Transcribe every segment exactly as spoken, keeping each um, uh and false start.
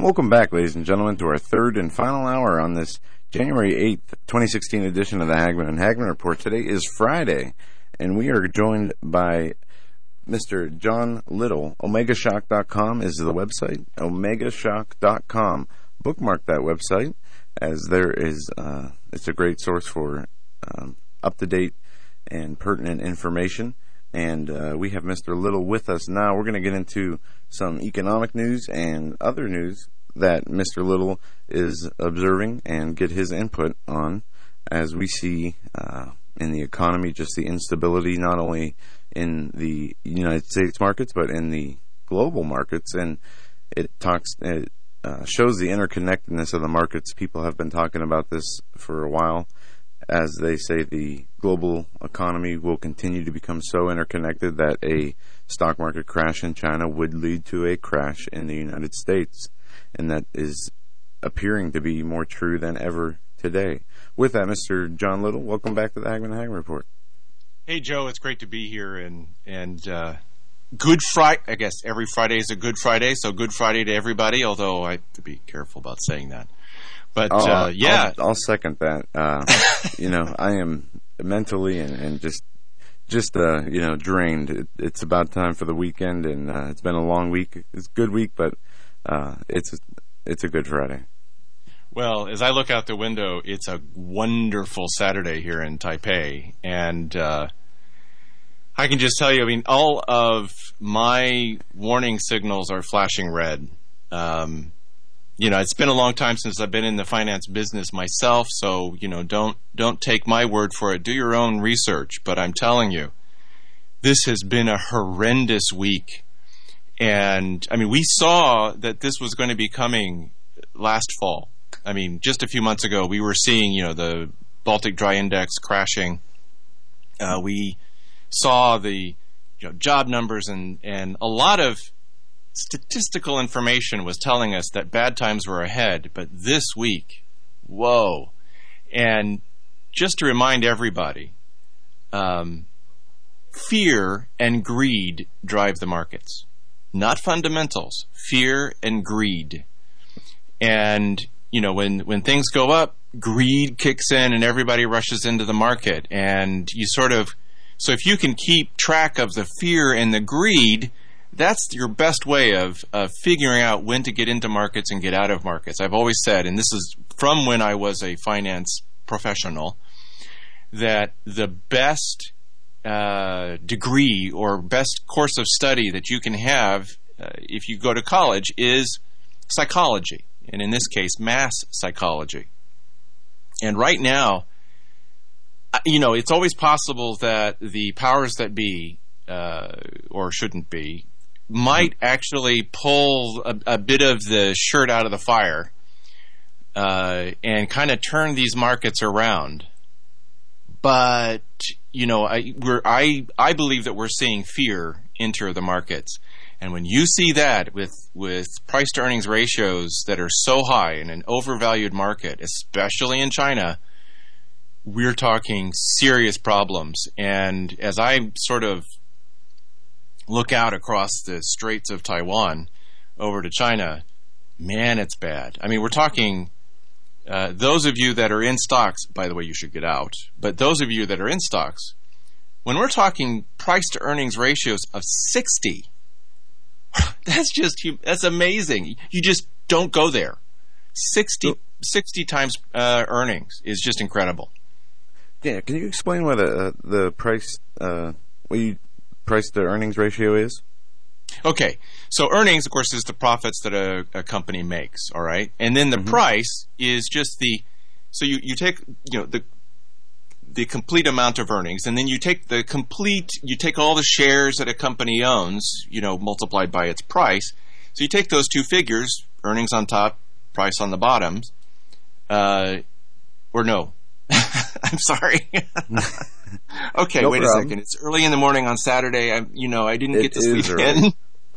Welcome back, ladies and gentlemen, to our third and final hour on this January eighth, twenty sixteen edition of the Hagmann and Hagmann Report. Today is Friday, and we are joined by Mister John Little. Omega Shock dot com is the website, Omega Shock dot com. Bookmark that website, as there is, uh, it's a great source for um, up-to-date and pertinent information. And uh, we have Mister Little with us now. We're going to get into some economic news and other news that Mister Little is observing and get his input on as we see uh, in the economy just the instability not only in the United States markets but in the global markets. And it talks, it uh, shows the interconnectedness of the markets. People have been talking about this for a while. As they say, the global economy will continue to become so interconnected that a stock market crash in China would lead to a crash in the United States. And that is appearing to be more true than ever today. With that, Mister John Little, welcome back to the Hagmann and Hagmann Report. Hey, Joe, it's great to be here. And, and uh, Good Friday, I guess every Friday is a Good Friday, so Good Friday to everybody, although I have to be careful about saying that. But, I'll, uh, yeah. I'll, I'll second that. Uh, you know, I am mentally and, and just, just uh, you know, drained. It, it's about time for the weekend, and uh, it's been a long week. It's a good week, but uh, it's, it's a good Friday. Well, as I look out the window, it's a wonderful Saturday here in Taipei. And uh, I can just tell you, I mean, all of my warning signals are flashing red. Um You know, it's been a long time since I've been in the finance business myself, so, you know, don't don't take my word for it. Do your own research. But I'm telling you, this has been a horrendous week. And, I mean, we saw that this was going to be coming last fall. I mean, just a few months ago, we were seeing, you know, the Baltic Dry Index crashing. Uh, we saw the, you know, job numbers, and, and a lot of statistical information was telling us that bad times were ahead, but this week, whoa. And just to remind everybody, um, fear and greed drive the markets. Not fundamentals. Fear and greed. And, you know, when, when things go up, greed kicks in and everybody rushes into the market. And you sort of, so if you can keep track of the fear and the greed, that's your best way of, of figuring out when to get into markets and get out of markets. I've always said, and this is from when I was a finance professional, that the best uh, degree or best course of study that you can have uh, if you go to college is psychology, and in this case, mass psychology. And right now, you know, it's always possible that the powers that be, uh, or shouldn't be, might actually pull a, a bit of the shirt out of the fire uh, and kind of turn these markets around. But, you know, I, we're, I, I believe that we're seeing fear enter the markets. And when you see that with, with price-to-earnings ratios that are so high in an overvalued market, especially in China, we're talking serious problems. And as I sort of look out across the Straits of Taiwan over to China, man, it's bad. I mean, we're talking, uh, those of you that are in stocks, by the way, you should get out, but those of you that are in stocks, when we're talking price-to-earnings ratios of sixty, that's just, that's amazing. You just don't go there. sixty, sixty times uh, earnings is just incredible. Yeah, can you explain what a, the price, uh, what you, price to earnings ratio is? Okay, so earnings, of course, is the profits that a, a company makes, all right? And then the mm-hmm. price is just the, so you, you take, you know, the the complete amount of earnings, and then you take the complete, you take all the shares that a company owns, you know, multiplied by its price. So you take those two figures, earnings on top, price on the bottom, uh, or no. I'm sorry. Okay, no wait problem. a second. It's early in the morning on Saturday. I, you know, I didn't it get to sleep in.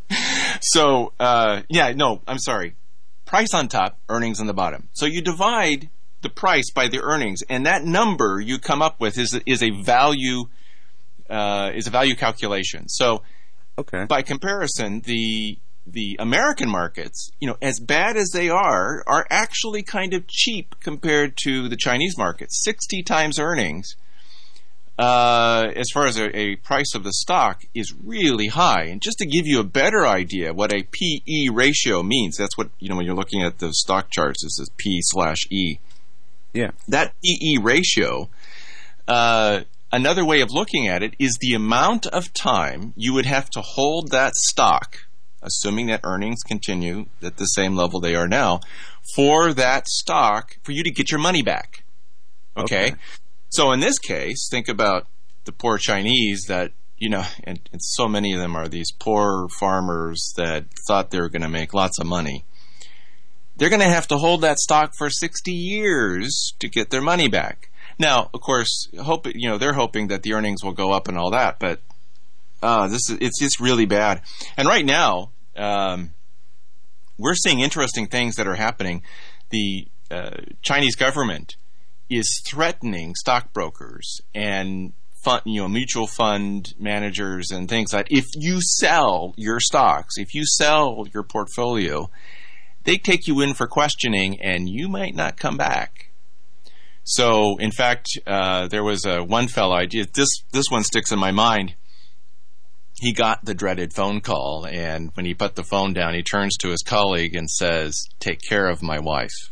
So, uh, yeah, no, I'm sorry. Price on top, earnings on the bottom. So you divide the price by the earnings, and that number you come up with is is a value uh, is a value calculation. So, okay. By comparison, the the American markets, you know, as bad as they are, are actually kind of cheap compared to the Chinese market. sixty times earnings, uh, as far as a, a price of the stock, is really high. And just to give you a better idea what a P E ratio means, that's what, you know, when you're looking at the stock charts, this is P slash E. Yeah. That P E ratio, uh, another way of looking at it is the amount of time you would have to hold that stock, assuming that earnings continue at the same level they are now, for that stock, for you to get your money back. Okay? Okay. So in this case, think about the poor Chinese that, you know, and, and so many of them are these poor farmers that thought they were going to make lots of money. They're going to have to hold that stock for sixty years to get their money back. Now, of course, hope you know they're hoping that the earnings will go up and all that, but uh, this is it's just really bad. And right now, um, we're seeing interesting things that are happening. The uh, Chinese government is threatening stockbrokers and fund, you know, mutual fund managers and things like that. If you sell your stocks, if you sell your portfolio, they take you in for questioning, and you might not come back. So, in fact, uh, there was a one fellow. I did, this this one sticks in my mind. He got the dreaded phone call, and when he put the phone down, he turns to his colleague and says, "Take care of my wife."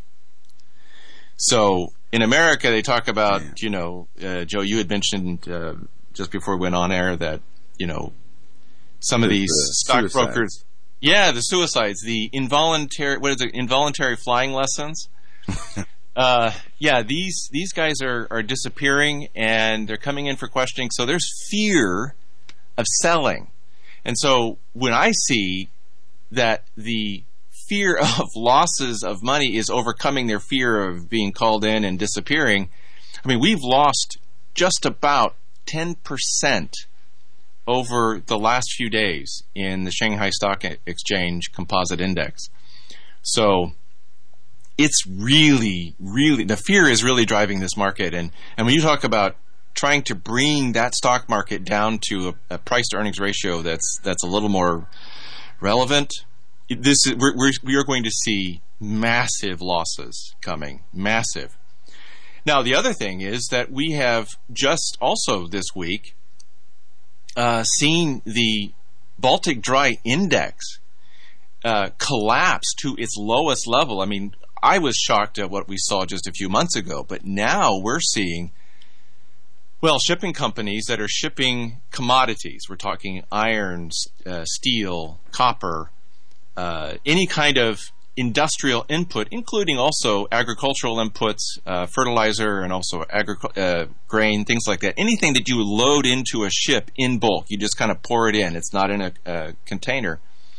So, in America, they talk about, yeah. you know, uh, Joe, you had mentioned uh, just before we went on air that, you know, some of these the stockbrokers, yeah, the suicides, the involuntary, what is it, involuntary flying lessons. Uh, yeah, these these guys are, are disappearing, and they're coming in for questioning. So there's fear of selling. And so when I see that the fear of losses of money is overcoming their fear of being called in and disappearing, I mean, we've lost just about ten percent over the last few days in the Shanghai Stock Exchange Composite Index. So it's really, really, the fear is really driving this market. And, and when you talk about trying to bring that stock market down to a, a price to earnings ratio that's that's a little more relevant, this is, we're, we're, we are going to see massive losses coming, massive. Now, the other thing is that we have just also this week uh, seen the Baltic Dry Index uh, collapse to its lowest level. I mean, I was shocked at what we saw just a few months ago, but now we're seeing, well, shipping companies that are shipping commodities. We're talking iron, uh, steel, copper, uh, any kind of industrial input, including also agricultural inputs, uh, fertilizer, and also agri- uh, grain, things like that. Anything that you load into a ship in bulk, you just kind of pour it in. It's not in a, a container.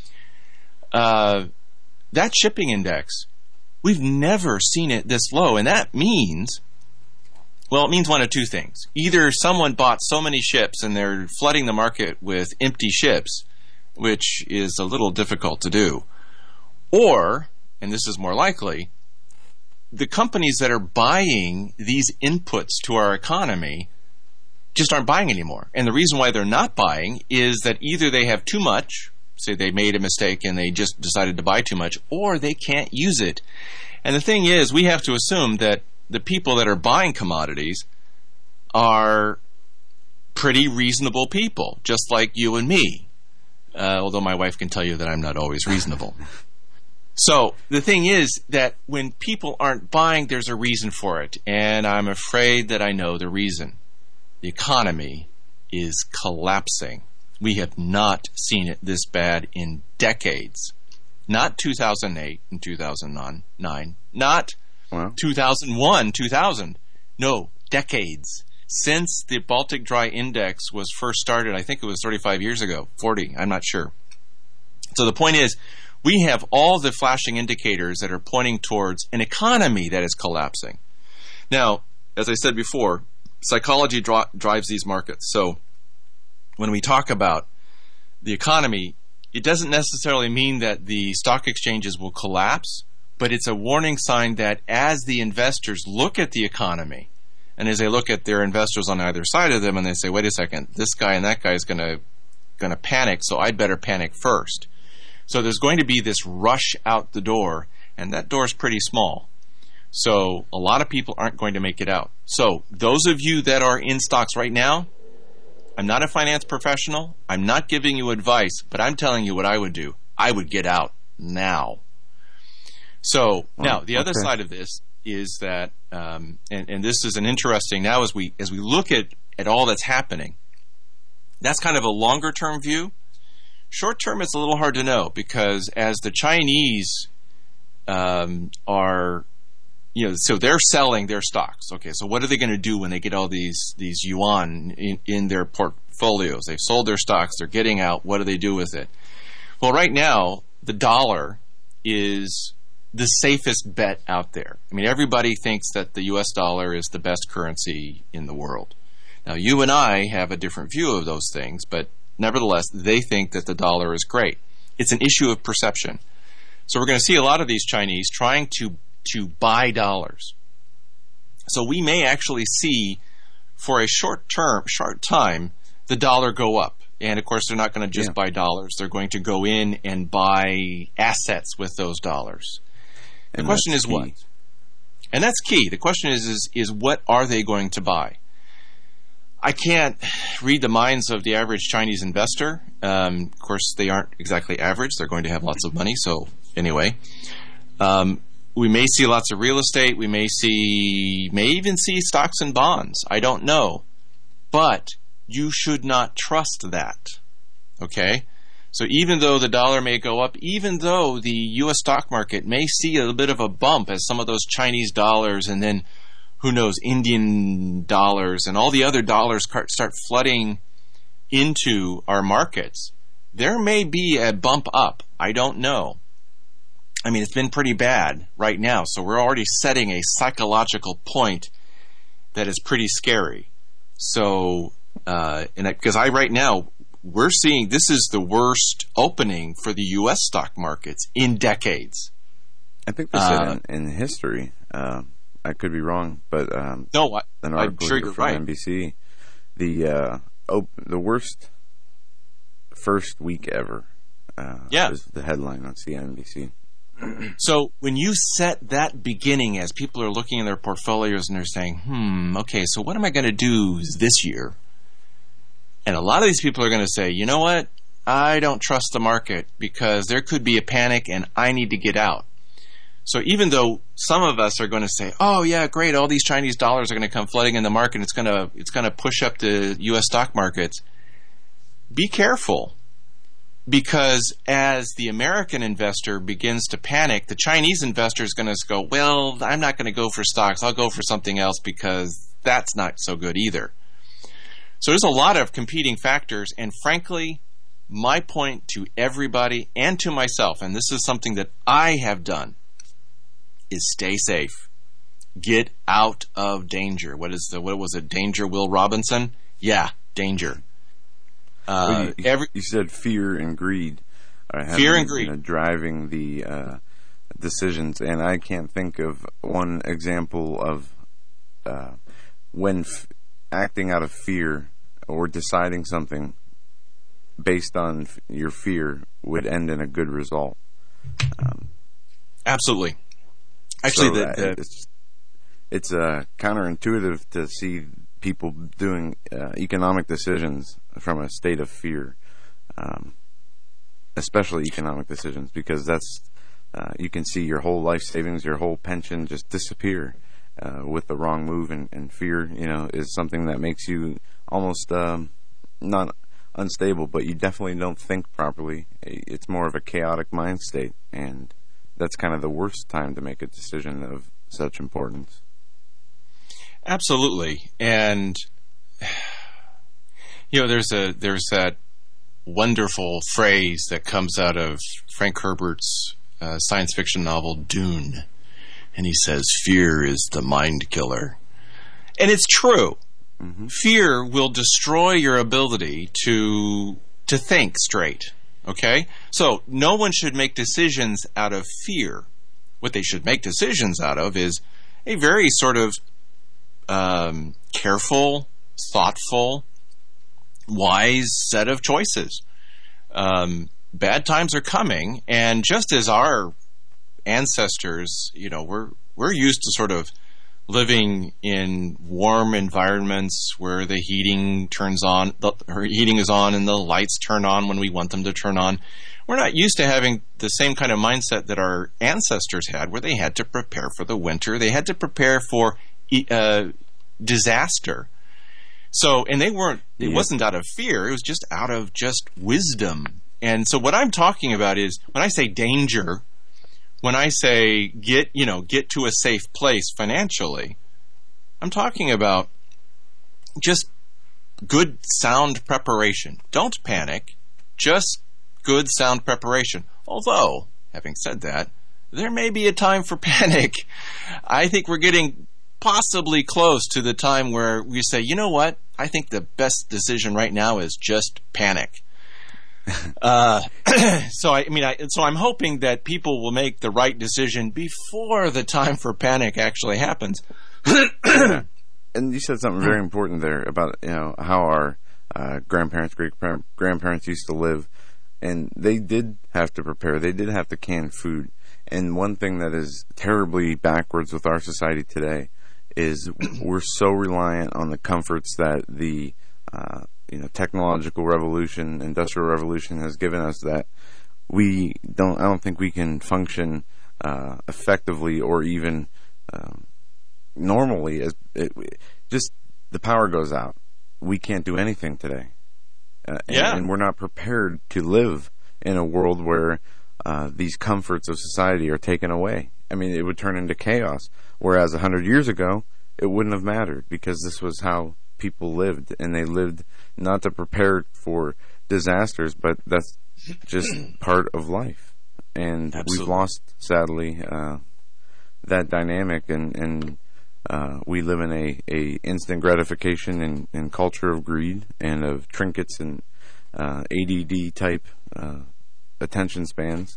Uh, that shipping index, we've never seen it this low, and that means, well, it means one of two things. Either someone bought so many ships and they're flooding the market with empty ships, which is a little difficult to do, or, and this is more likely, the companies that are buying these inputs to our economy just aren't buying anymore. And the reason why they're not buying is that either they have too much, say they made a mistake and they just decided to buy too much, or they can't use it. And the thing is, we have to assume that the people that are buying commodities are pretty reasonable people, just like you and me, uh, although my wife can tell you that I'm not always reasonable. So the thing is that when people aren't buying, there's a reason for it, and I'm afraid that I know the reason. The economy is collapsing. We have not seen it this bad in decades. Not two thousand eight and two thousand nine. Not wow. two thousand one, two thousand. No, decades. Since the Baltic Dry Index was first started, I think it was thirty-five years ago, forty, I'm not sure. So the point is, we have all the flashing indicators that are pointing towards an economy that is collapsing. Now, as I said before, psychology dri- drives these markets. So when we talk about the economy, it doesn't necessarily mean that the stock exchanges will collapse, but it's a warning sign that as the investors look at the economy, and as they look at their investors on either side of them, and they say, wait a second, this guy and that guy is going to going to panic, so I'd better panic first. So there's going to be this rush out the door, and that door is pretty small. So a lot of people aren't going to make it out. So those of you that are in stocks right now, I'm not a finance professional. I'm not giving you advice, but I'm telling you what I would do. I would get out now. So now the other okay. side of this is that, um, and, and this is an interesting, now as we as we look at, at all that's happening, that's kind of a longer term view. Short term, it's a little hard to know because as the Chinese um, are, you know, so they're selling their stocks. Okay, so what are they going to do when they get all these these yuan in, in their portfolios? They've sold their stocks. They're getting out. What do they do with it? Well, right now, the dollar is the safest bet out there. I mean, everybody thinks that the U S dollar is the best currency in the world. Now, you and I have a different view of those things, but nevertheless, they think that the dollar is great. It's an issue of perception. So we're going to see a lot of these Chinese trying to, to buy dollars. So we may actually see, for a short term, short time, the dollar go up. And of course, they're not going to just yeah. buy dollars. They're going to go in and buy assets with those dollars. The and question is key. what? And that's key. The question is, is, is what are they going to buy? I can't read the minds of the average Chinese investor. Um, of course, they aren't exactly average. They're going to have lots of money. So anyway, um, we may see lots of real estate. We may see, may even see stocks and bonds. I don't know. But you should not trust that. Okay? So even though the dollar may go up, even though the U S stock market may see a little bit of a bump as some of those Chinese dollars and then who knows, Indian dollars and all the other dollars start flooding into our markets, there may be a bump up. I don't know. I mean, it's been pretty bad right now, so we're already setting a psychological point that is pretty scary. So, uh, and because I, right now, we're seeing this is the worst opening for the U S stock markets in decades. I think they said uh, in, in history. Uh, I could be wrong, but um, no, I, an I'm article sure here you're from right. N B C, the uh, op- the worst first week ever. Uh, yeah, is the headline on C N B C. So when you set that beginning, as people are looking in their portfolios and they're saying, "Hmm, okay, so what am I going to do this year?" And a lot of these people are going to say, "You know what? I don't trust the market because there could be a panic, and I need to get out." So even though some of us are going to say, "Oh yeah, great, all these Chinese dollars are going to come flooding in the market, it's going to it's going to push up the U S stock markets," be careful, because as the American investor begins to panic, the Chinese investor is going to go, "Well, I'm not going to go for stocks. I'll go for something else because that's not so good either." So there's a lot of competing factors, and frankly, my point to everybody and to myself, and this is something that I have done, is stay safe. Get out of danger. What is the what was it? Danger, Will Robinson? Yeah, danger. Uh, well, you, every, you said fear and greed. Uh, have fear been, and greed you know, driving the uh, decisions, and I can't think of one example of uh, when f- acting out of fear or deciding something based on f- your fear would end in a good result. Um, Absolutely. Actually, so, the, uh, the, it's it's uh, counterintuitive to see people doing uh, economic decisions from a state of fear, um, especially economic decisions, because that's uh, you can see your whole life savings, your whole pension just disappear uh, with the wrong move, and, and fear, you know, is something that makes you almost um, not unstable, but you definitely don't think properly. It's more of a chaotic mind state, and that's kind of the worst time to make a decision of such importance. Absolutely. And you know, there's a there's that wonderful phrase that comes out of Frank Herbert's uh, science fiction novel Dune, and he says, "Fear is the mind killer," and it's true. Mm-hmm. Fear will destroy your ability to to think straight. Okay? So no one should make decisions out of fear. What they should make decisions out of is a very sort of um, careful, thoughtful, wise set of choices. Um, bad times are coming, and just as our ancestors, you know, we're we're used to sort of living in warm environments where the heating turns on, the heating is on, and the lights turn on when we want them to turn on. We're not used to having the same kind of mindset that our ancestors had, where they had to prepare for the winter. They had to prepare for uh, disaster. So, and they weren't, it yeah. wasn't out of fear. It was just out of just wisdom. And so what I'm talking about is, when I say danger, when I say get, you know, get to a safe place financially, I'm talking about just good, sound preparation. Don't panic. Just good, sound preparation. Although, having said that, there may be a time for panic. I think we're getting possibly close to the time where we say, you know what? I think the best decision right now is just panic. uh, so I, I mean, I, so I'm hoping that people will make the right decision before the time for panic actually happens. And you said something very important there about, you know, how our uh, grandparents, great grandparents used to live. And they did have to prepare. They did have to can food. And one thing that is terribly backwards with our society today is we're so reliant on the comforts that the uh, you know technological revolution, industrial revolution has given us, that we don't. I don't think we can function uh, effectively or even um, normally. As it, just the power goes out, we can't do anything today. Uh, and, yeah. and we're not prepared to live in a world where uh, these comforts of society are taken away. I mean, it would turn into chaos. Whereas a hundred years ago, it wouldn't have mattered, because this was how people lived, and they lived not to prepare for disasters, but that's just part of life. And Absolutely. We've lost, sadly, uh, that dynamic, and, and Uh, we live in a, a instant gratification and, and culture of greed and of trinkets and uh, A D D type uh, attention spans,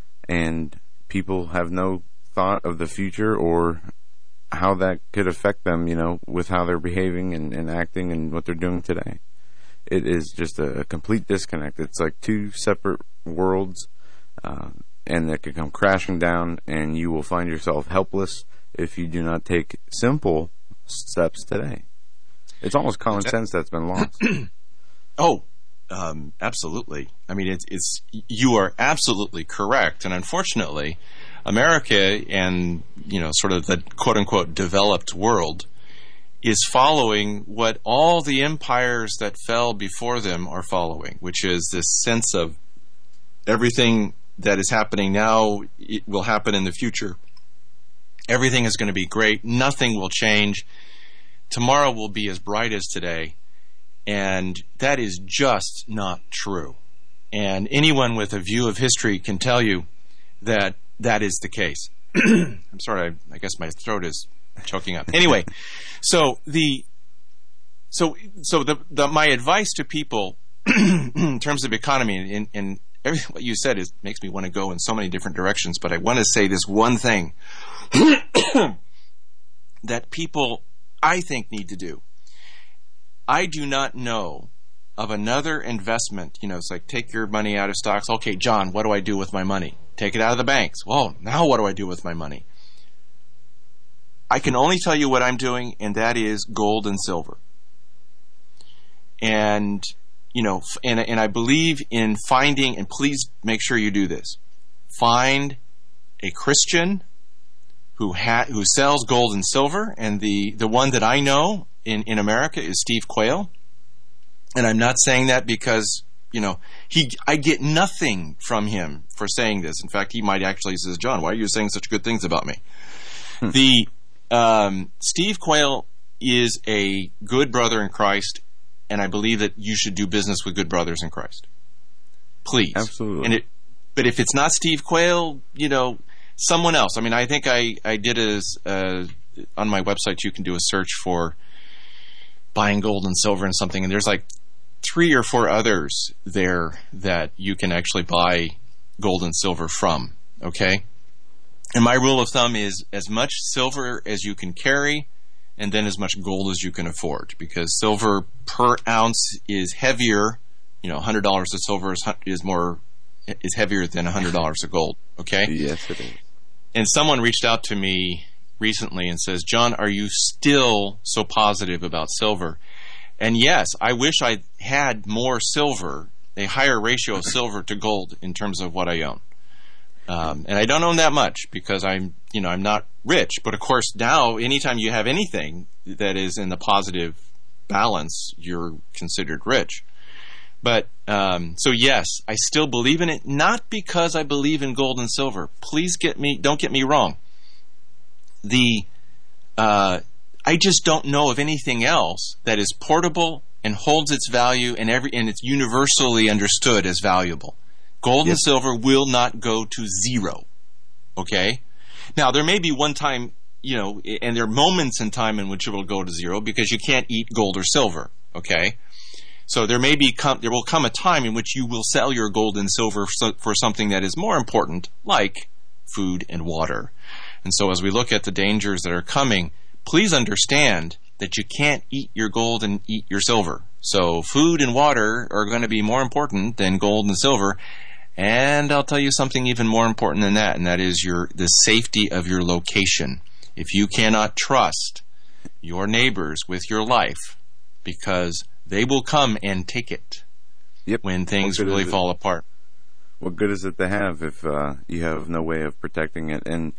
and people have no thought of the future or how that could affect them, you know, with how they're behaving and, and acting and what they're doing today. It is just a, a complete disconnect. It's like two separate worlds, uh, and that could come crashing down, and you will find yourself helpless if you do not take simple steps today. It's almost common sense that's been lost. Oh, um, absolutely. I mean, it's, it's, you are absolutely correct. And unfortunately, America and, you know, sort of the quote unquote developed world is following what all the empires that fell before them are following, which is this sense of everything that is happening now, it will happen in the future. Everything is going to be great. Nothing will change. Tomorrow will be as bright as today. And that is just not true. And anyone with a view of history can tell you that that is the case. I'm sorry, I, I guess my throat is choking up. Anyway, so the so so the, the my advice to people in terms of economy, and, and everything what you said is makes me want to go in so many different directions, but I want to say this one thing that people, I think, need to do. I do not know of another investment. You know, it's like, take your money out of stocks. Okay, John, what do I do with my money? Take it out of the banks. Well, now what do I do with my money? I can only tell you what I'm doing, and that is gold and silver. And, you know, and, and I believe in finding, and please make sure you do this, find a Christian who ha- who sells gold and silver, and the, the one that I know in, in America is Steve Quayle. And I'm not saying that because, you know, he I get nothing from him for saying this. In fact, he might actually say, John, why are you saying such good things about me? Hmm. The um, Steve Quayle is a good brother in Christ, and I believe that you should do business with good brothers in Christ. Please. Absolutely. And it, but if it's not Steve Quayle, you know, someone else. I mean, I think I, I did a, uh, on my website, you can do a search for buying gold and silver and something, and there's like three or four others there that you can actually buy gold and silver from, okay? And my rule of thumb is as much silver as you can carry, and then as much gold as you can afford, because silver per ounce is heavier. You know, one hundred dollars of silver is, is more is heavier than one hundred dollars of gold. Okay? Yes, it is. And someone reached out to me recently and says, John, are you still so positive about silver? And yes, I wish I had more silver, a higher ratio of silver to gold in terms of what I own. Um, and I don't own that much because I'm, you know, I'm not rich. But of course, now anytime you have anything that is in the positive balance, you're considered rich. But um, so yes, I still believe in it, not because I believe in gold and silver. Please get me, don't get me wrong. The uh, I just don't know of anything else that is portable and holds its value and every and it's universally understood as valuable. Gold Yes. and silver will not go to zero. Okay? Now, there may be one time, you know, and there are moments in time in which it will go to zero because you can't eat gold or silver. Okay? So there may be come, there will come a time in which you will sell your gold and silver so, for something that is more important, like food and water. And so as we look at the dangers that are coming, please understand that you can't eat your gold and eat your silver. So food and water are going to be more important than gold and silver. And I'll tell you something even more important than that, and that is your the safety of your location. If you cannot trust your neighbors with your life, because they will come and take it Yep. when things What good really is it? fall apart. What good is it to have if uh, you have no way of protecting it? And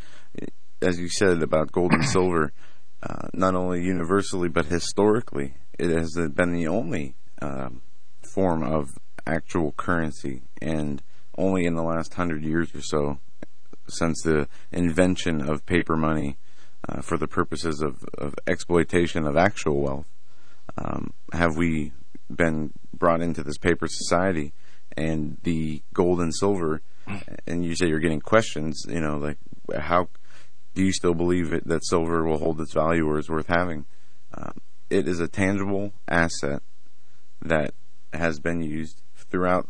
as you said about gold and silver, uh, not only universally but historically, it has been the only um, form of actual currency, and only in the last hundred years or so, since the invention of paper money uh, for the purposes of, of exploitation of actual wealth, um, have we been brought into this paper society. And the gold and silver, and you say you're getting questions, you know, like how do you still believe it, that silver will hold its value or is worth having? Um, it is a tangible asset that has been used throughout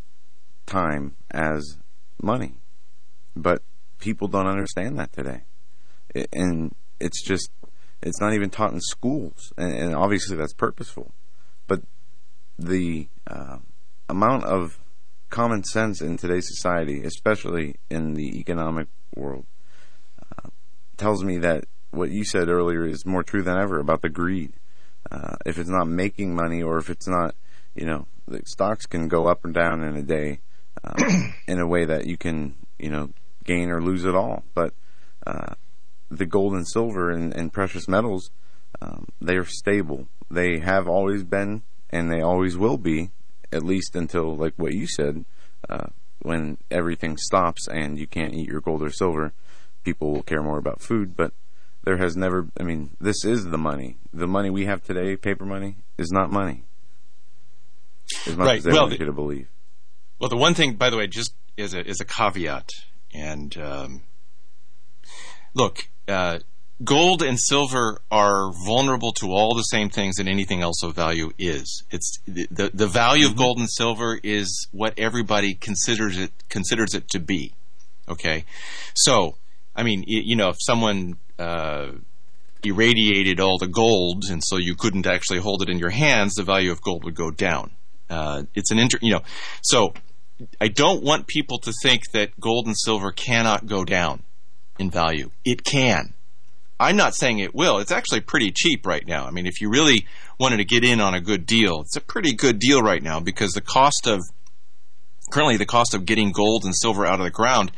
time as money, but people don't understand that today, it, and it's just it's not even taught in schools, and, and obviously that's purposeful. But the uh, amount of common sense in today's society, especially in the economic world, uh, tells me that what you said earlier is more true than ever about the greed. Uh, if it's not making money, or if it's not, you know, the stocks can go up and down in a day uh, in a way that you can, you know, gain or lose it all. But uh, the gold and silver and, and precious metals, um, they are stable. They have always been, and they always will be, at least until, like what you said, uh, when everything stops and you can't eat your gold or silver, people will care more about food. But there has never, I mean, this is the money. The money we have today, paper money, is not money. As much Right. as they Well, want the- you to believe. Well, the one thing, by the way, just is a is a caveat, and um, look, uh, gold and silver are vulnerable to all the same things that anything else of value is. It's the the, the value of gold and silver is what everybody considers it considers it to be. Okay, so I mean, y- you know, if someone uh, irradiated all the gold, and so you couldn't actually hold it in your hands, the value of gold would go down. Uh, it's an inter, you know, so I don't want people to think that gold and silver cannot go down in value. It can. I'm not saying it will. It's actually pretty cheap right now. I mean, if you really wanted to get in on a good deal, it's a pretty good deal right now, because the cost of, currently the cost of getting gold and silver out of the ground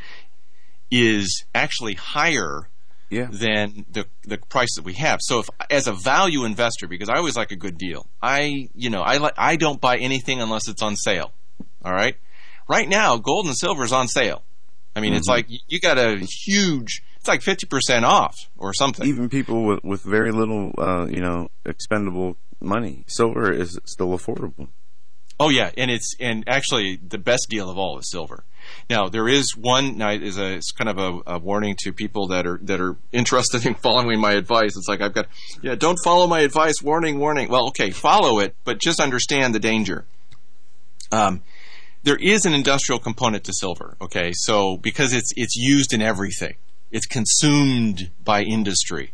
is actually higher Yeah. than the the price that we have. So if, as a value investor, because I always like a good deal, I, you know, I like, I don't buy anything unless it's on sale. All right? Right now, gold and silver is on sale. I mean, mm-hmm. It's like you got a huge, it's like fifty percent off or something. Even people with, with very little, uh, you know, expendable money, silver is still affordable. Oh yeah, and it's and actually the best deal of all is silver. Now there is one. Now is a it's kind of a, a warning to people that are that are interested in following my advice. It's like I've got, yeah, don't follow my advice. Warning, warning. Well, okay, follow it, but just understand the danger. Um, there is an industrial component to silver. Okay, so because it's it's used in everything, it's consumed by industry.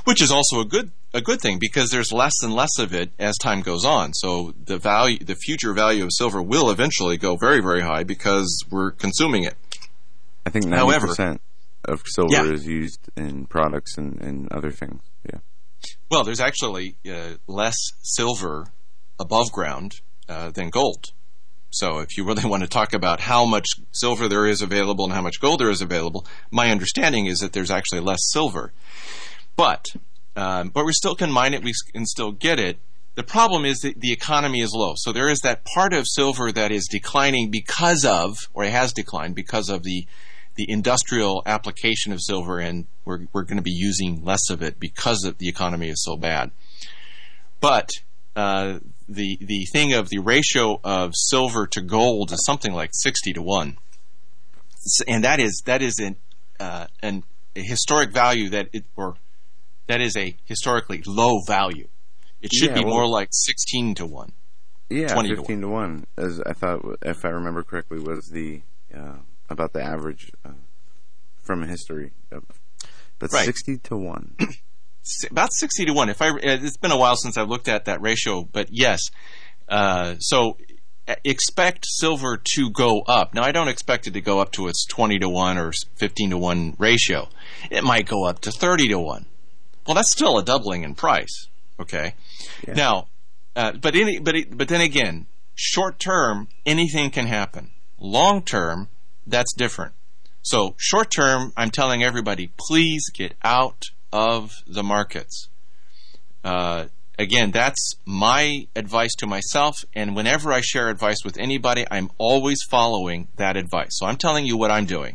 which is also a good a good thing because there's less and less of it as time goes on. So the value, the future value of silver will eventually go very, very high because we're consuming it. I think ninety percent of silver yeah. is used in products and, and other things. Yeah. Well, there's actually uh, less silver above ground uh, than gold. So if you really want to talk about how much silver there is available and how much gold there is available, my understanding is that there's actually less silver. But um, but we still can mine it, we can still get it. The problem is that the economy is low. So there is that part of silver that is declining because of, or it has declined because of the the industrial application of silver, and we're we're going to be using less of it because of the economy is so bad. But uh, the the thing of the ratio of silver to gold is something like sixty to one, and that is that is an uh, an a historic value that it or that is a historically low value. It should yeah, be well, more like sixteen to one. Yeah, fifteen to one. to one, as I thought, if I remember correctly, was the uh, about the average uh, from history. Of, but right. sixty to one. About sixty to one. If I, it's been a while since I've looked at that ratio, but yes. Uh, so expect silver to go up. Now, I don't expect it to go up to its twenty to one or fifteen to one ratio. It might go up to thirty to one. Well, that's still a doubling in price. Okay. Yeah. Now, uh, but any, but it, but then again, short term, anything can happen. Long term, that's different. So short term, I'm telling everybody, please get out of the markets. Uh, again, that's my advice to myself, and whenever I share advice with anybody, I'm always following that advice. So I'm telling you what I'm doing.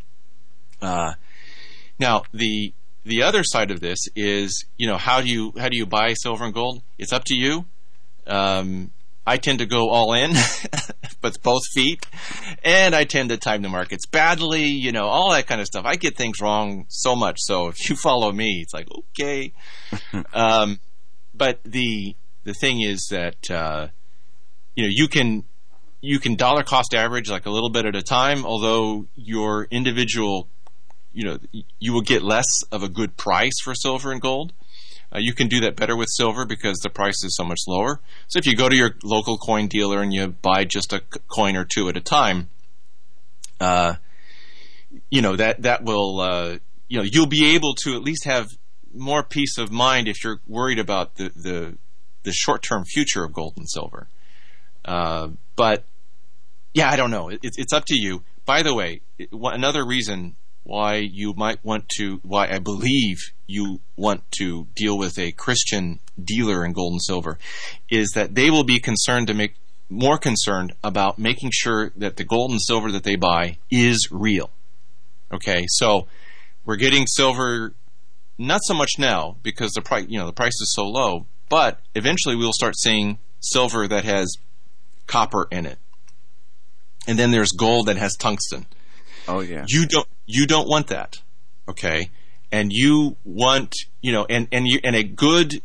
Uh, now, the the other side of this is, you know, how do you how do you buy silver and gold? It's up to you. Um, I tend to go all in, but both feet, and I tend to time the markets badly, you know, all that kind of stuff. I get things wrong so much, so if you follow me, it's like, okay. um, but the the thing is that, uh, you know, you can you can dollar cost average like a little bit at a time, although your individual, you know, you will get less of a good price for silver and gold. Uh, you can do that better with silver because the price is so much lower. So if you go to your local coin dealer and you buy just a coin or two at a time, uh, you know, that, that will, uh, you know, you'll be able to at least have more peace of mind if you're worried about the, the, the short-term future of gold and silver. Uh, but, yeah, I don't know. It, it's up to you. By the way, it, another reason why you might want to, why I believe you want to deal with a Christian dealer in gold and silver, is that they will be concerned to make, more concerned about making sure that the gold and silver that they buy is real. Okay, so we're getting silver, not so much now because the price, you know, the price is so low, but eventually we'll start seeing silver that has copper in it. And then there's gold that has tungsten. Oh yeah. You don't you don't want that, okay? And you want, you know, and and you and a good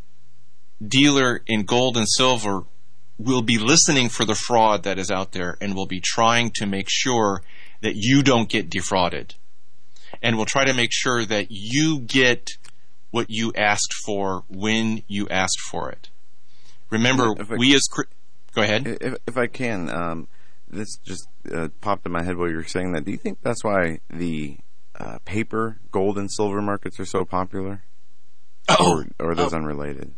dealer in gold and silver will be listening for the fraud that is out there and will be trying to make sure that you don't get defrauded. And will try to make sure that you get what you asked for when you asked for it. Remember, I, we as go ahead. If, if I can, um, this just uh, popped in my head while you were saying that. Do you think that's why the uh, paper gold and silver markets are so popular? Oh, or, or are those oh. unrelated?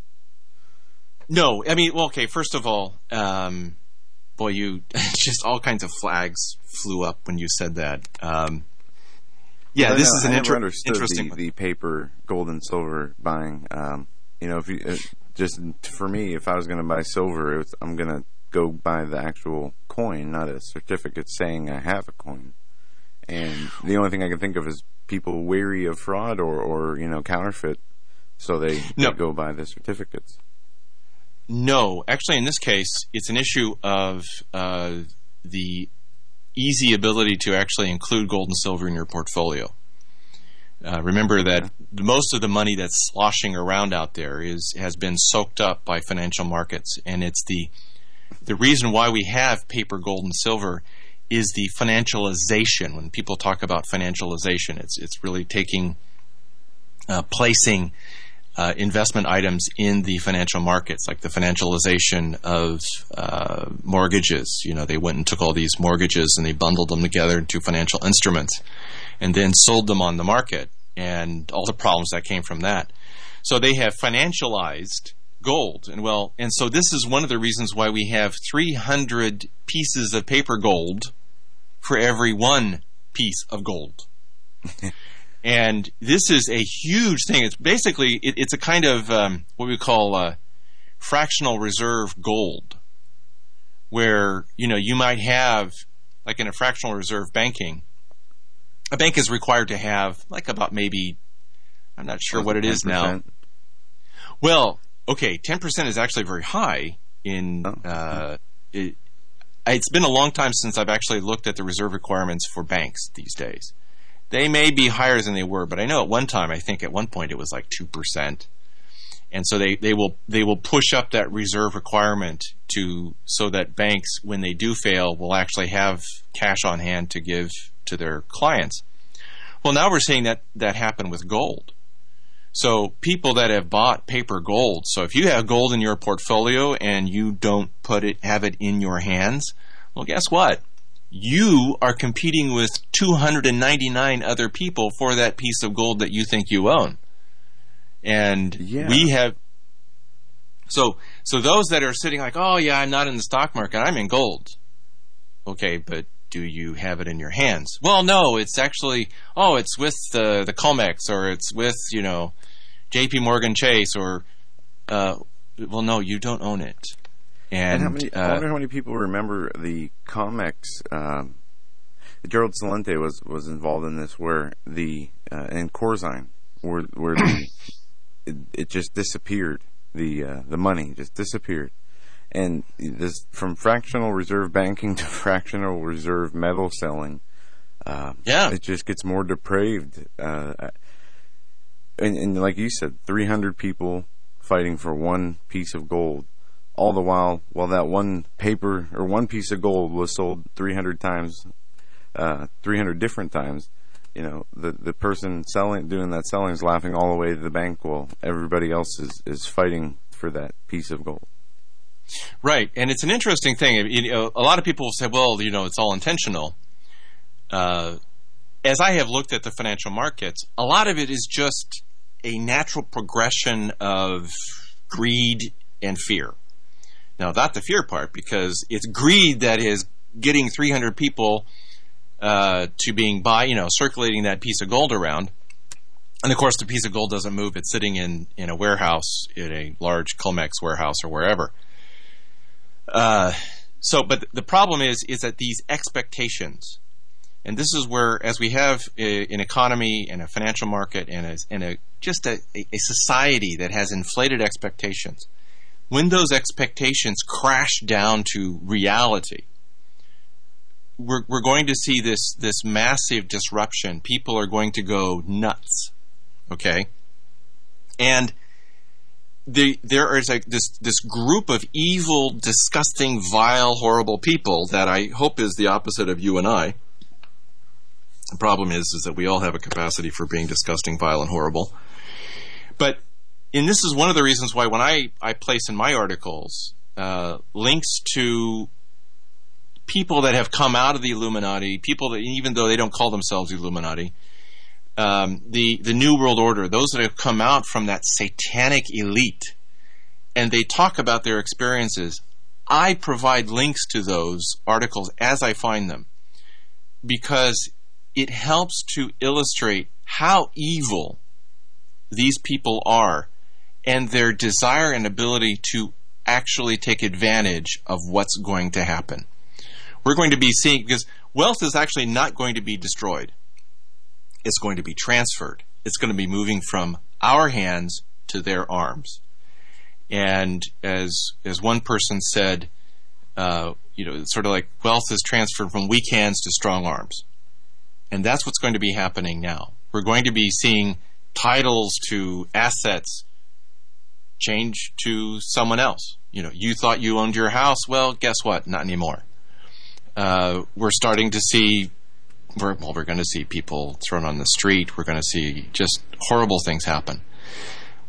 No, I mean, well, okay. First of all, um, boy, you just all kinds of flags flew up when you said that. Um, yeah, this know, is an I inter- never understood interesting the, one. the paper gold and silver buying. Um, you know, if you uh, just for me, if I was going to buy silver, it was, I'm going to go buy the actual coin, not a certificate saying I have a coin. And the only thing I can think of is people wary of fraud or, or you know, counterfeit, so they, no. they go buy the certificates. No, actually, in this case, it's an issue of uh, the easy ability to actually include gold and silver in your portfolio. Uh, remember that okay. most of the money that's sloshing around out there is has been soaked up by financial markets, and it's the the reason why we have paper gold and silver is the financialization. When people talk about financialization, it's it's really taking uh, placing uh, investment items in the financial markets, like the financialization of uh, mortgages. You know, they went and took all these mortgages and they bundled them together into financial instruments and then sold them on the market, and all the problems that came from that. So they have financialized gold. And well, and so this is one of the reasons why we have three hundred pieces of paper gold for every one piece of gold. And this is a huge thing. It's basically, it, it's a kind of um, what we call uh, fractional reserve gold, where, you know, you might have, like in a fractional reserve banking, a bank is required to have like about maybe, I'm not sure what it is now. Well, okay, ten percent is actually very high in, oh. uh, it, it's been a long time since I've actually looked at the reserve requirements for banks these days. They may be higher than they were, but I know at one time, I think at one point it was like two percent. And so they, they will they will push up that reserve requirement to so that banks, when they do fail, will actually have cash on hand to give to their clients. Well, now we're seeing that that happen with gold. So people that have bought paper gold, so if you have gold in your portfolio and you don't put it have it in your hands, well, guess what? You are competing with two hundred ninety-nine other people for that piece of gold that you think you own. And yeah. we have so so those that are sitting like, oh yeah, I'm not in the stock market, I'm in gold. Okay, but do you have it in your hands? Well, no, it's actually, oh, it's with the the Comex, or it's with, you know, J P Morgan Chase, or uh, well, no, you don't own it. And, and how many, uh, I wonder how many people remember the Comex. Um, Gerald Celente was, was involved in this, where the uh, and Corzine, where where the, it, it just disappeared. The uh, the money just disappeared, and this from fractional reserve banking to fractional reserve metal selling. Uh, yeah, it just gets more depraved. Uh, and, and like you said, three hundred people fighting for one piece of gold. All the while, while that one paper or one piece of gold was sold three hundred times, uh, three hundred different times, you know, the the person selling, doing that selling is laughing all the way to the bank while everybody else is, is fighting for that piece of gold. Right, and it's an interesting thing. You know, a lot of people say, well, you know, it's all intentional. Uh, as I have looked at the financial markets, a lot of it is just a natural progression of greed and fear. Now, not the fear part, because it's greed that is getting three hundred people uh, to being buy, you know, circulating that piece of gold around. And of course, the piece of gold doesn't move; it's sitting in, in a warehouse, in a large Comex warehouse or wherever. Uh, so, but the problem is, is that these expectations, and this is where, as we have a, an economy and a financial market and a, and a just a, a society that has inflated expectations. When those expectations crash down to reality, we're we're going to see this this massive disruption. People are going to go nuts, okay? And the there is a, this this group of evil, disgusting, vile, horrible people that I hope is the opposite of you and I. The problem is is that we all have a capacity for being disgusting, vile, and horrible, but. And this is one of the reasons why when I, I place in my articles uh, links to people that have come out of the Illuminati, people that even though they don't call themselves Illuminati, um, the, the New World Order, those that have come out from that satanic elite, and they talk about their experiences, I provide links to those articles as I find them, because it helps to illustrate how evil these people are, and their desire and ability to actually take advantage of what's going to happen. We're going to be seeing, because wealth is actually not going to be destroyed. It's going to be transferred. It's going to be moving from our hands to their arms. And as as one person said, uh, you know, it's sort of like wealth is transferred from weak hands to strong arms. And that's what's going to be happening now. We're going to be seeing titles to assets change to someone else. You know, you thought you owned your house. Well, guess what? Not anymore. Uh, we're starting to see, we're, well, we're going to see people thrown on the street. We're going to see just horrible things happen.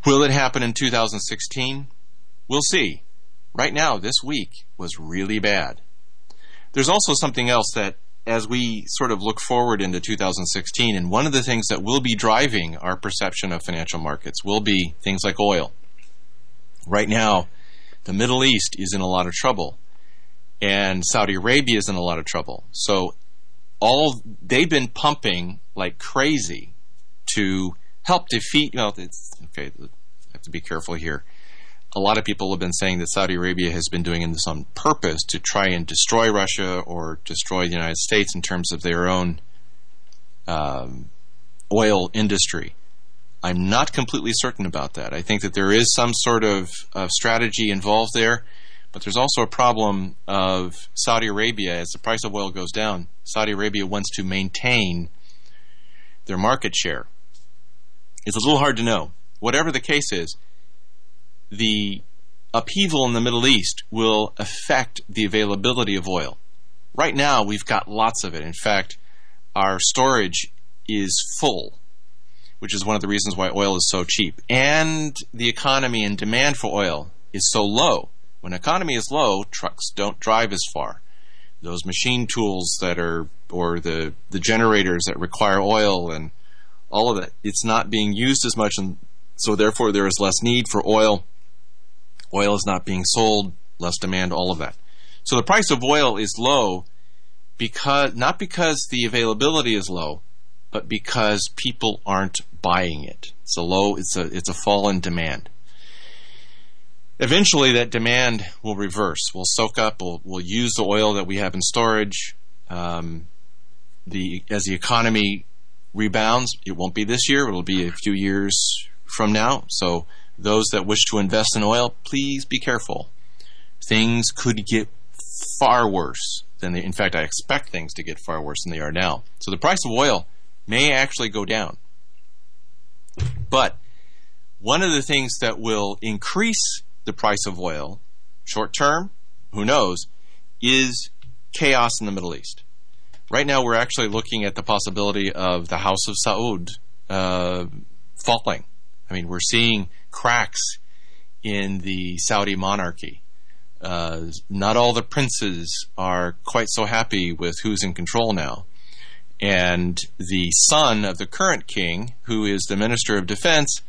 Will it happen in two thousand sixteen? We'll see. Right now, this week was really bad. There's also something else that, as we sort of look forward into two thousand sixteen, and one of the things that will be driving our perception of financial markets will be things like oil. Right now, the Middle East is in a lot of trouble, and Saudi Arabia is in a lot of trouble. So all they've been pumping like crazy to help defeat. Well, it's, okay, I have to be careful here. A lot of people have been saying that Saudi Arabia has been doing this on purpose to try and destroy Russia or destroy the United States in terms of their own um, oil industry. I'm not completely certain about that. I think that there is some sort of, of strategy involved there, but there's also a problem of Saudi Arabia. As the price of oil goes down, Saudi Arabia wants to maintain their market share. It's a little hard to know. Whatever the case is, the upheaval in the Middle East will affect the availability of oil. Right now, we've got lots of it. In fact, our storage is full, which is one of the reasons why oil is so cheap. And the economy and demand for oil is so low. When economy is low, trucks don't drive as far. Those machine tools that are, or the, the generators that require oil and all of that, it's not being used as much, and so therefore there is less need for oil. Oil is not being sold, less demand, all of that. So the price of oil is low because not because the availability is low, but because people aren't buying it. It's a low, it's a it's a fall in demand. Eventually that demand will reverse. We'll soak up, we'll, we'll use the oil that we have in storage. Um, the as the economy rebounds, it won't be this year, it'll be a few years from now. So those that wish to invest in oil, please be careful. Things could get far worse than they, in fact, I expect things to get far worse than they are now. So the price of oil may actually go down. But one of the things that will increase the price of oil, short term, who knows, is chaos in the Middle East. Right now we're actually looking at the possibility of the House of Saud uh, falling. I mean, we're seeing cracks in the Saudi monarchy. Uh, not all the princes are quite so happy with who's in control now. And the son of the current king, who is the Minister of Defense,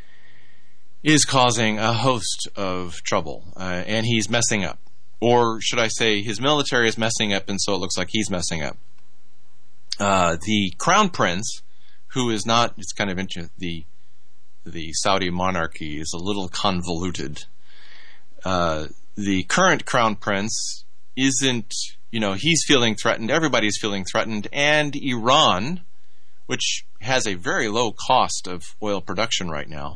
is causing a host of trouble. Uh, and he's messing up. Or should I say, his military is messing up, and so it looks like he's messing up. Uh, the crown prince, who is not, it's kind of interesting, the the Saudi monarchy is a little convoluted. Uh, the current crown prince isn't, you know, he's feeling threatened, everybody's feeling threatened, and Iran, which has a very low cost of oil production right now,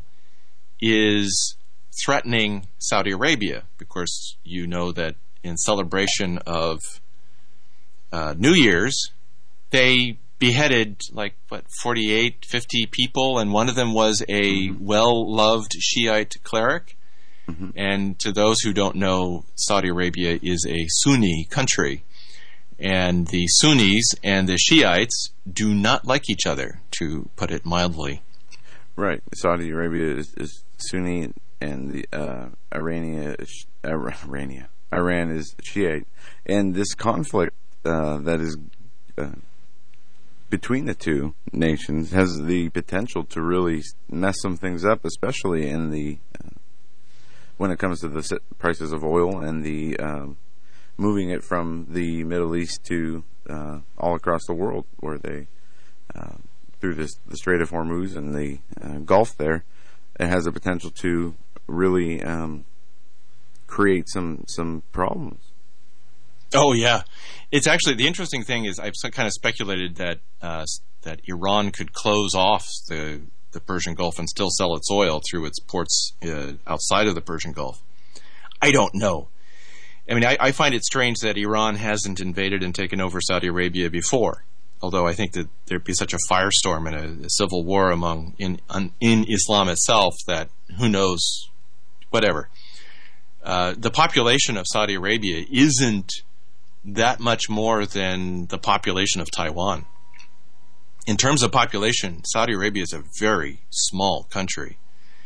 is threatening Saudi Arabia. Of course, you know that in celebration of uh, New Year's, they beheaded like what forty-eight, fifty people, and one of them was a well-loved Shiite cleric. Mm-hmm. And to those who don't know, Saudi Arabia is a Sunni country, and the Sunnis and the Shiites do not like each other, to put it mildly. Right. Saudi Arabia is, is Sunni, and the uh, Irania, is, uh, Irania, Iran is Shiite, and this conflict uh, that is uh, between the two nations has the potential to really mess some things up, especially in the uh, when it comes to the prices of oil and the um, moving it from the Middle East to uh, all across the world, where they uh, through this, the Strait of Hormuz and the uh, Gulf there, it has the potential to really um, create some some problems. Oh yeah, it's actually the interesting thing is I've kind of speculated that uh, that Iran could close off the the Persian Gulf and still sell its oil through its ports uh, outside of the Persian Gulf. I don't know. I mean, I, I find it strange that Iran hasn't invaded and taken over Saudi Arabia before. Although I think that there'd be such a firestorm and a, a civil war among in un, in Islam itself that who knows, whatever. Uh, the population of Saudi Arabia isn't that much more than the population of Taiwan. In terms of population, Saudi Arabia is a very small country.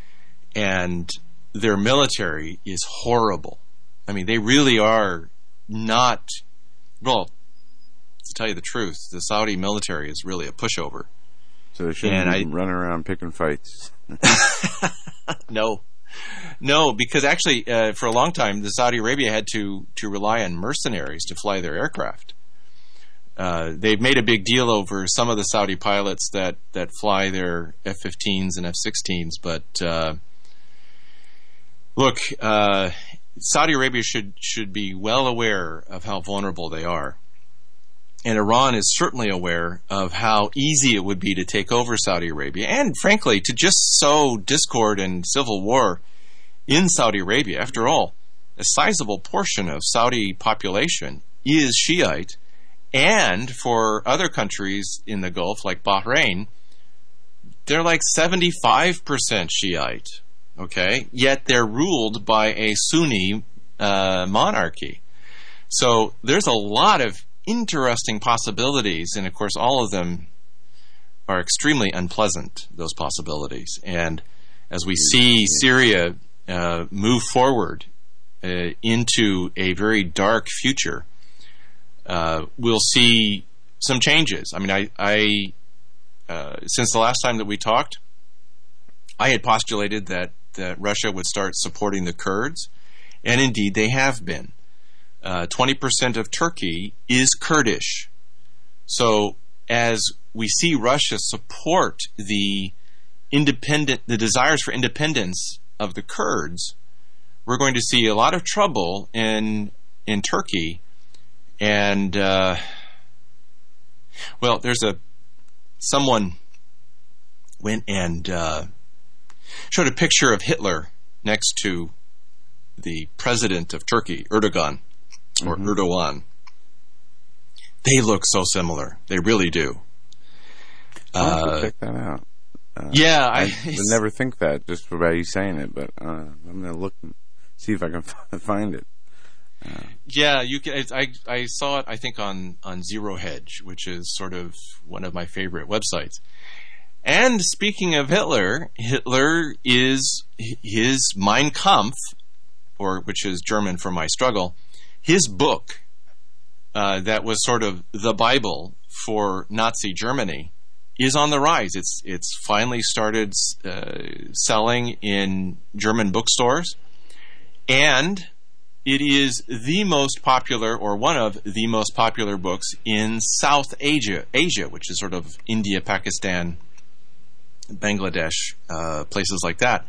and their military is horrible. I mean, they really are not, well, to tell you the truth, the Saudi military is really a pushover. So they shouldn't And be I- running around picking fights. No. No, because actually, uh, for a long time, the Saudi Arabia had to, to rely on mercenaries to fly their aircraft. Uh, they've made a big deal over some of the Saudi pilots that, that fly their F fifteens and F sixteens, but uh, look, uh, Saudi Arabia should should be well aware of how vulnerable they are. And Iran is certainly aware of how easy it would be to take over Saudi Arabia, and frankly, to just sow discord and civil war in Saudi Arabia. After all, a sizable portion of Saudi population is Shiite, and for other countries in the Gulf, like Bahrain, they're like seventy-five percent Shiite, okay? Yet they're ruled by a Sunni uh, monarchy. So there's a lot of interesting possibilities, and of course all of them are extremely unpleasant, those possibilities. And as we see Syria uh, move forward uh, into a very dark future, uh, we'll see some changes. I mean, I, I uh, since the last time that we talked, I had postulated that, that Russia would start supporting the Kurds, and indeed they have been. Uh, twenty percent of Turkey is Kurdish. So as we see Russia support the independent, the desires for independence of the Kurds, we're going to see a lot of trouble in in Turkey. And uh, well, there's a someone went and uh, showed a picture of Hitler next to the president of Turkey, Erdogan. Or mm-hmm. Erdogan. They look so similar. They really do. I'll have to check that out. Uh, yeah, I, I would never think that just by you saying it, but uh, I'm going to look and see if I can find it. Uh, yeah, you can. I I saw it. I think on on Zero Hedge, which is sort of one of my favorite websites. And speaking of Hitler, Hitler is his Mein Kampf, or which is German for My Struggle. His book, uh, that was sort of the Bible for Nazi Germany, is on the rise. It's it's finally started uh, selling in German bookstores, and it is the most popular, or one of the most popular books in South Asia, Asia, which is sort of India, Pakistan, Bangladesh, uh, places like that.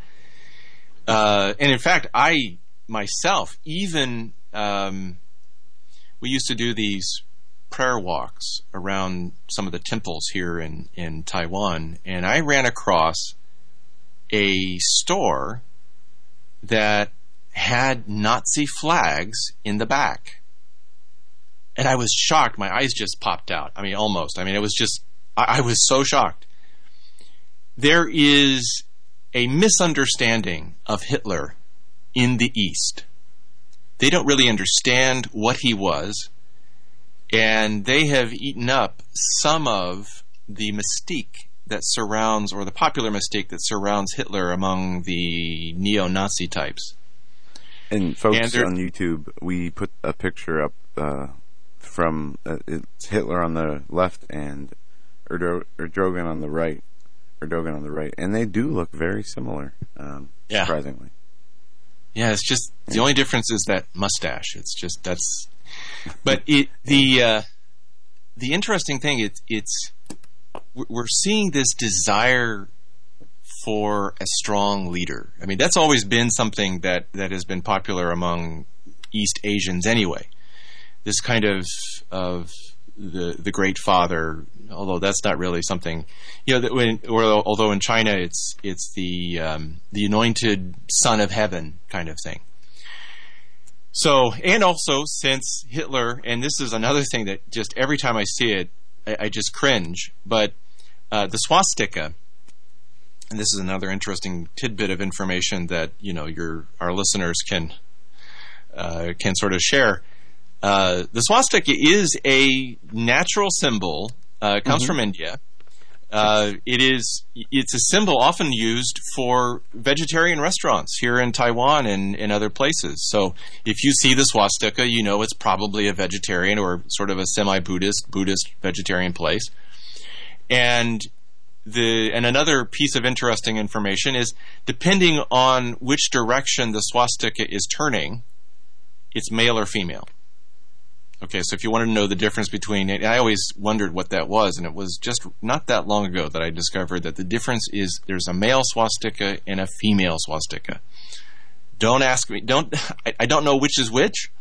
Uh, and in fact, I myself even. Um, we used to do these prayer walks around some of the temples here in, in Taiwan, and I ran across a store that had Nazi flags in the back. And I was shocked. My eyes just popped out. I mean, almost. I mean, it was just, I, I was so shocked. There is a misunderstanding of Hitler in the East. They don't really understand what he was, and they have eaten up some of the mystique that surrounds, or the popular mystique that surrounds Hitler among the neo-Nazi types. And folks and on YouTube, we put a picture up uh, from, uh, it's Hitler on the left and Erdo- Erdogan on the right, Erdogan on the right, and they do look very similar, um, yeah. surprisingly. Yeah, it's just the only difference is that mustache. It's just that's, but it the uh, the interesting thing it's it's we're seeing this desire for a strong leader. I mean, that's always been something that, that has been popular among East Asians anyway. This kind of of the the great father, although that's not really something, you know, that when, or although in China it's it's the um, the anointed son of heaven kind of thing. So, and also since Hitler, and this is another thing that just every time I see it, I, I just cringe. But uh, the swastika, and this is another interesting tidbit of information that you know your our listeners can uh, can sort of share. Uh, the swastika is a natural symbol. Uh, it comes mm-hmm. from India. Uh, it is, it's a symbol often used for vegetarian restaurants here in Taiwan and in other places. So if you see the swastika, you know it's probably a vegetarian or sort of a semi-Buddhist, Buddhist vegetarian place. And the, and another piece of interesting information is depending on which direction the swastika is turning, it's male or female. Okay, so if you wanted to know the difference between it, I always wondered what that was, and it was just not that long ago that I discovered that the difference is there's a male swastika and a female swastika. Don't ask me, don't, I, I don't know which is which.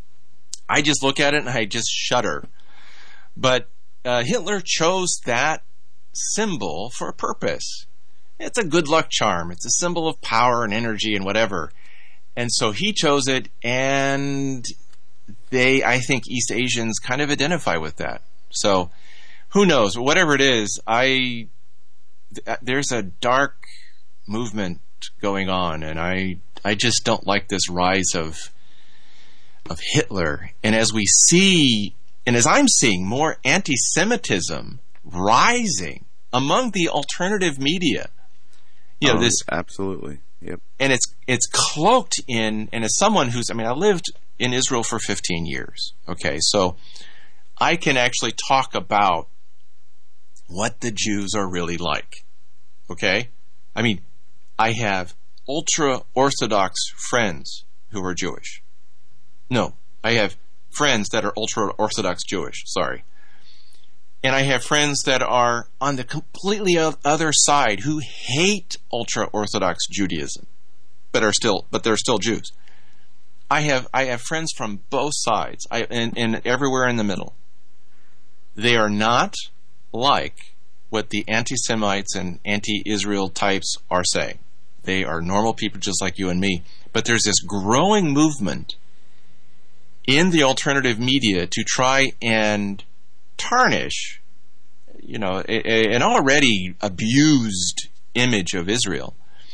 I just look at it and I just shudder. But uh, Hitler chose that symbol for a purpose. It's a good luck charm. It's a symbol of power and energy and whatever. And so he chose it, and they, I think East Asians kind of identify with that. So who knows? Whatever it is, I th- there's a dark movement going on, and I I just don't like this rise of of Hitler. And as we see, and as I'm seeing more anti-Semitism rising among the alternative media, you know, oh, this absolutely, yep, and it's it's cloaked in. And as someone who's, I mean, I lived in Israel for fifteen years. Okay, so I can actually talk about what the Jews are really like. Okay? I mean, I have ultra-Orthodox friends who are Jewish. No, I have friends that are ultra-Orthodox Jewish, sorry. And I have friends that are on the completely other side who hate ultra-Orthodox Judaism, but are still, but they're still Jews. I have I have friends from both sides, I, and, and everywhere in the middle. They are not like what the anti-Semites and anti-Israel types are saying. They are normal people just like you and me. But there's this growing movement in the alternative media to try and tarnish, you know, a, a, an already abused image of Israel.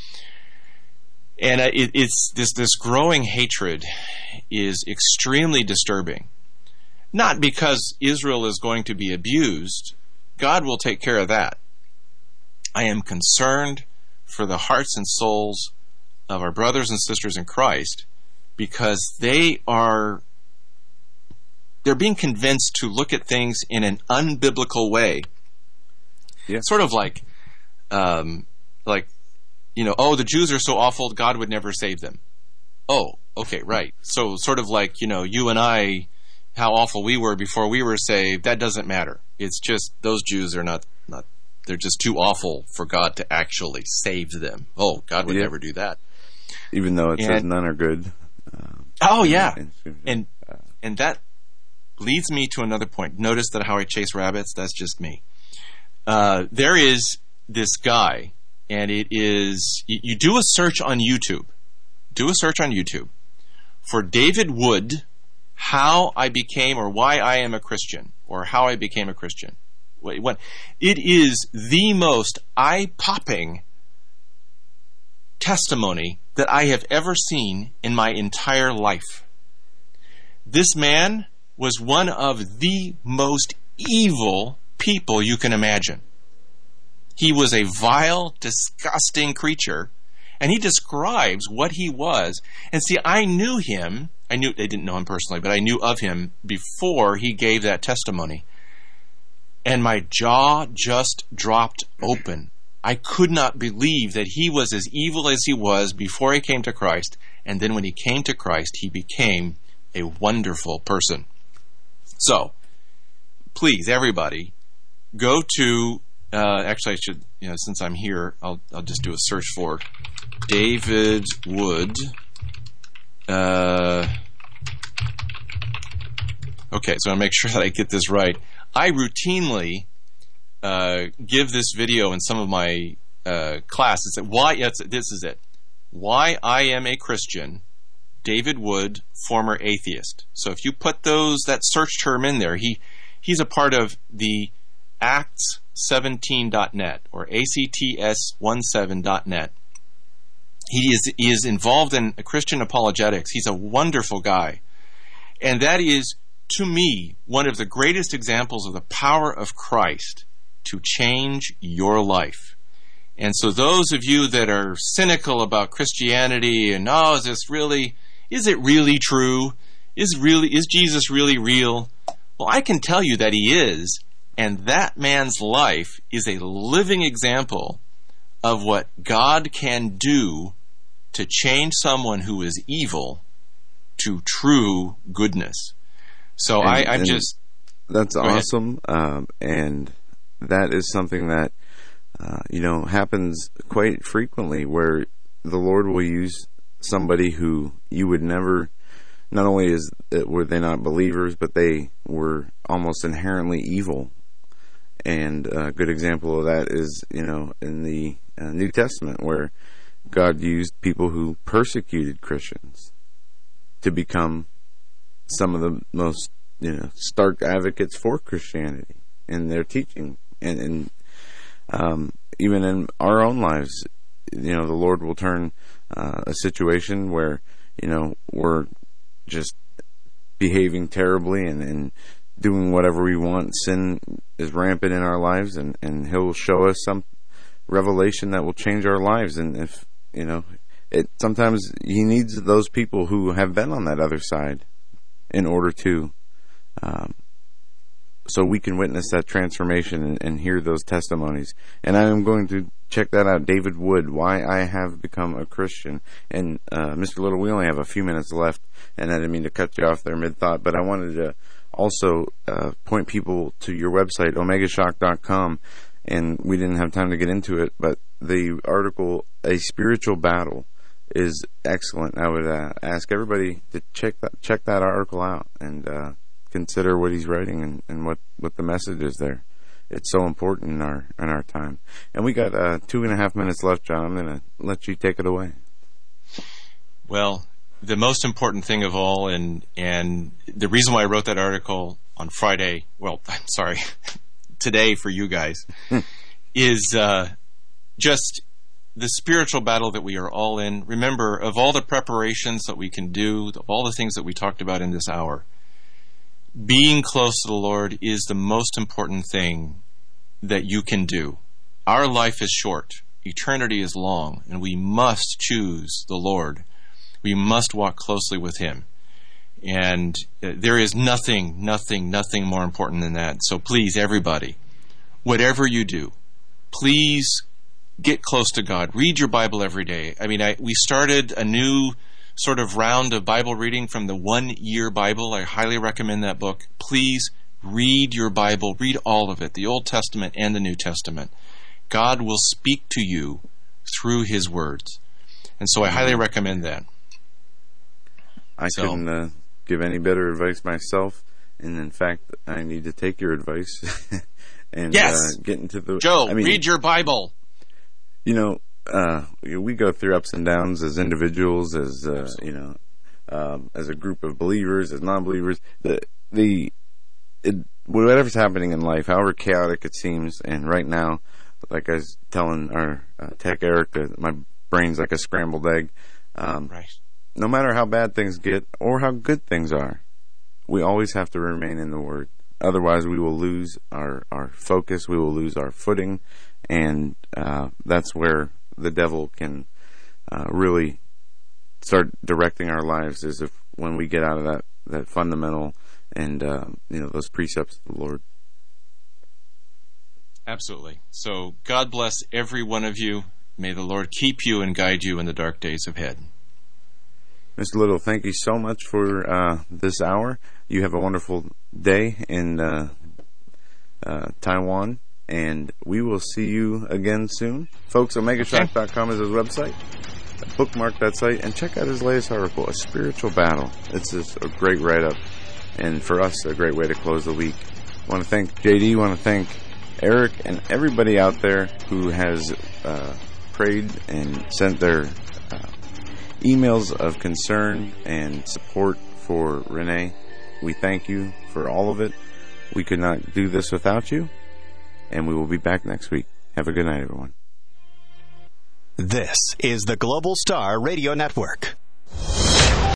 And it, it's this this growing hatred is extremely disturbing. Not because Israel is going to be abused. God will take care of that. I am concerned for the hearts and souls of our brothers and sisters in Christ, because they are they're being convinced to look at things in an unbiblical way. Yeah. Sort of like um, like you know, oh, the Jews are so awful, God would never save them. Oh, okay, right. So sort of like, you know, you and I, how awful we were before we were saved, that doesn't matter. It's just those Jews are not, not they're just too awful for God to actually save them. Oh, God would yeah. never do that. Even though it and, says none are good. Uh, oh, yeah. And, and that leads me to another point. Notice that how I chase rabbits, that's just me. Uh, there is this guy, and it is, you do a search on YouTube. Do a search on YouTube for David Wood, How I Became or Why I Am a Christian, or How I Became a Christian. It is the most eye-popping testimony that I have ever seen in my entire life. This man was one of the most evil people you can imagine. He was a vile, disgusting creature, and he describes what he was. And see, I knew him. I knew, I didn't know him personally, but I knew of him before he gave that testimony. And my jaw just dropped open. I could not believe that he was as evil as he was before he came to Christ. And then when he came to Christ, he became a wonderful person. So, please, everybody, go to... Uh, actually, I should, you know, since I'm here, I'll I'll just do a search for David Wood. Uh, okay, so I'll make sure that I get this right. I routinely uh, give this video in some of my uh, classes. Why? Yes, this is it. Why I Am a Christian. David Wood, former atheist. So if you put those that search term in there, he he's a part of the Acts seventeen dot net or A C T S seventeen dot net. He is he is involved in Christian apologetics. He's a wonderful guy. And that is, to me, one of the greatest examples of the power of Christ to change your life. And so those of you that are cynical about Christianity and, oh, is this really, is it really true? Is really, is Jesus really real? Well, I can tell you that he is, and that man's life is a living example of what God can do to change someone who is evil to true goodness. So and, I, I'm and just... That's awesome, um, and that is something that, uh, you know, happens quite frequently, where the Lord will use somebody who you would never... Not only is it, were they not believers, but they were almost inherently evil. And a good example of that is, you know, in the uh, New Testament, where God used people who persecuted Christians to become some of the most, you know, stark advocates for Christianity in their teaching. And, and um, even in our own lives, you know, the Lord will turn uh, a situation where, you know, we're just behaving terribly and, and doing whatever we want. Sin is rampant in our lives, and, and he'll show us some revelation that will change our lives. And if, you know, it sometimes he needs those people who have been on that other side in order to, um, so we can witness that transformation and, and hear those testimonies. And I am going to check that out. David Wood, Why I Have Become a Christian. And uh, Mister Little, we only have a few minutes left, and I didn't mean to cut you off there mid-thought, but I wanted to also uh, point people to your website, omega shock dot com, and we didn't have time to get into it, but the article, A Spiritual Battle, is excellent. I would uh, ask everybody to check that, check that article out and uh, consider what he's writing and, and what, what the message is there. It's so important in our in our time. And we got uh, two and a half minutes left, John. I'm going to let you take it away. Well, the most important thing of all, and and the reason why I wrote that article on Friday, well, I'm sorry, today for you guys, is uh, just the spiritual battle that we are all in. Remember, of all the preparations that we can do, of all the things that we talked about in this hour, being close to the Lord is the most important thing that you can do. Our life is short. Eternity is long, and we must choose the Lord. We must walk closely with him. And uh, there is nothing, nothing, nothing more important than that. So please, everybody, whatever you do, please get close to God. Read your Bible every day. I mean, I, we started a new sort of round of Bible reading from the One Year Bible. I highly recommend that book. Please read your Bible. Read all of it, the Old Testament and the New Testament. God will speak to you through his words. And so I highly recommend that. I so, couldn't uh, give any better advice myself. And in fact, I need to take your advice and yes! uh, get into the... Joe, I mean, read your Bible. You know, uh, we go through ups and downs as individuals, as, uh, you know, um, as a group of believers, as non-believers. The, the, it, whatever's happening in life, however chaotic it seems, and right now, like I was telling our uh, tech Eric, uh, my brain's like a scrambled egg. Um, right. No matter how bad things get or how good things are, we always have to remain in the Word. Otherwise, we will lose our, our focus, we will lose our footing, and uh, that's where the devil can uh, really start directing our lives, is if when we get out of that, that fundamental and uh, you know, those precepts of the Lord. Absolutely. So God bless every one of you. May the Lord keep you and guide you in the dark days ahead. Mister Little, thank you so much for uh, this hour. You have a wonderful day in uh, uh, Taiwan, and we will see you again soon. Folks, omega shock dot com is his website. Bookmark that site and check out his latest article, A Spiritual Battle. It's just a great write-up, and for us, a great way to close the week. I want to thank J D, I want to thank Eric, and everybody out there who has uh, prayed and sent their uh, emails of concern and support for Renee. We thank you for all of it. We could not do this without you, and we will be back next week. Have a good night, everyone. This is the Global Star Radio Network.